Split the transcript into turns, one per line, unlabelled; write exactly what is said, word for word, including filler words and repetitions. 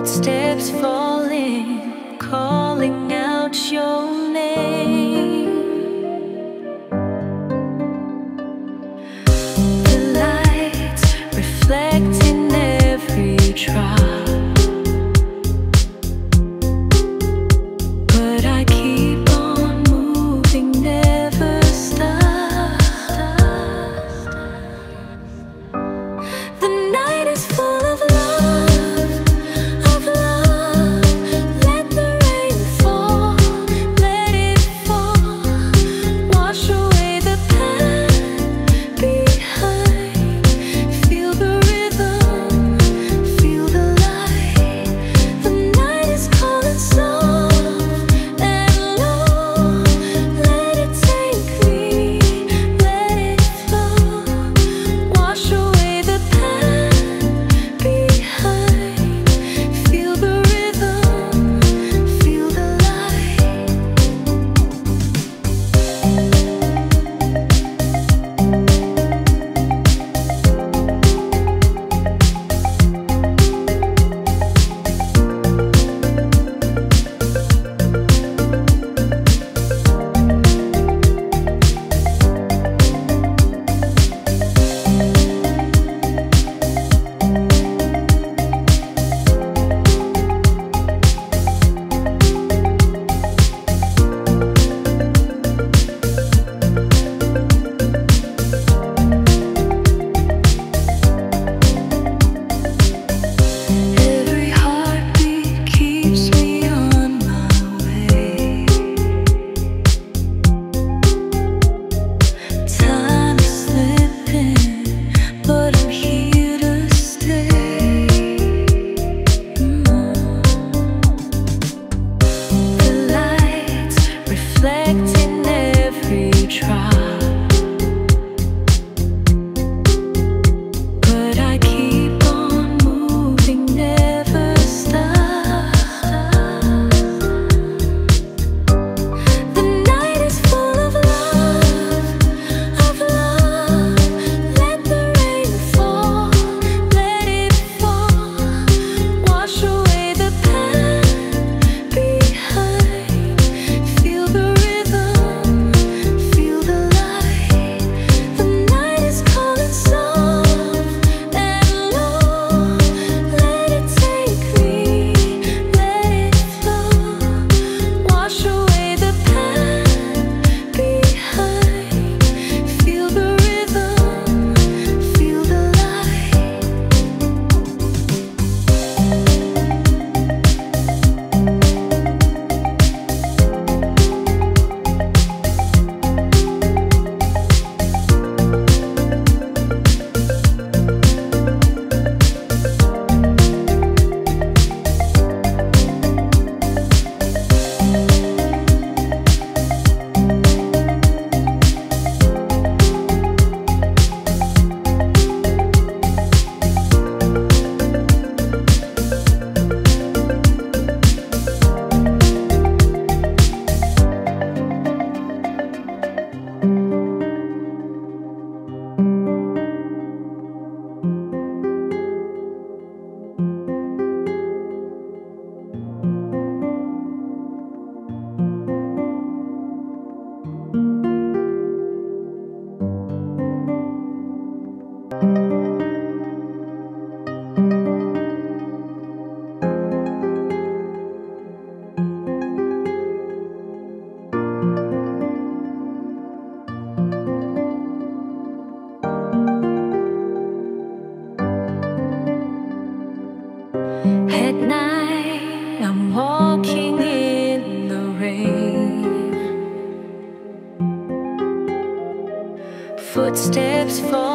Footsteps falling, calling out your name. The lights reflecting every drop, but I keep on moving, never stop. The night is full of love, of love. Let the rain fall, let it fall. Wash away the pain behind. Feel the rhythm, feel the light. The night is calling soft and low. Let it take me, let it flow. Wash away the pain behind. Feel the rhythm, feel the light. Every heartbeat keeps me on my way. Time is slipping, but I'm here to stay. The lights reflecting every drop, but I keep on moving, never stop. The night is full of love, of love. Let the rain fall, let it fall. Wash away the pain behind. Feel the rhythm, feel the light. The night is calling soft and low. Let it take me, let it flow. Wash away the pain behind. Feel the rhythm, feel the light. At night, I'm walking in the rain. Footsteps fall.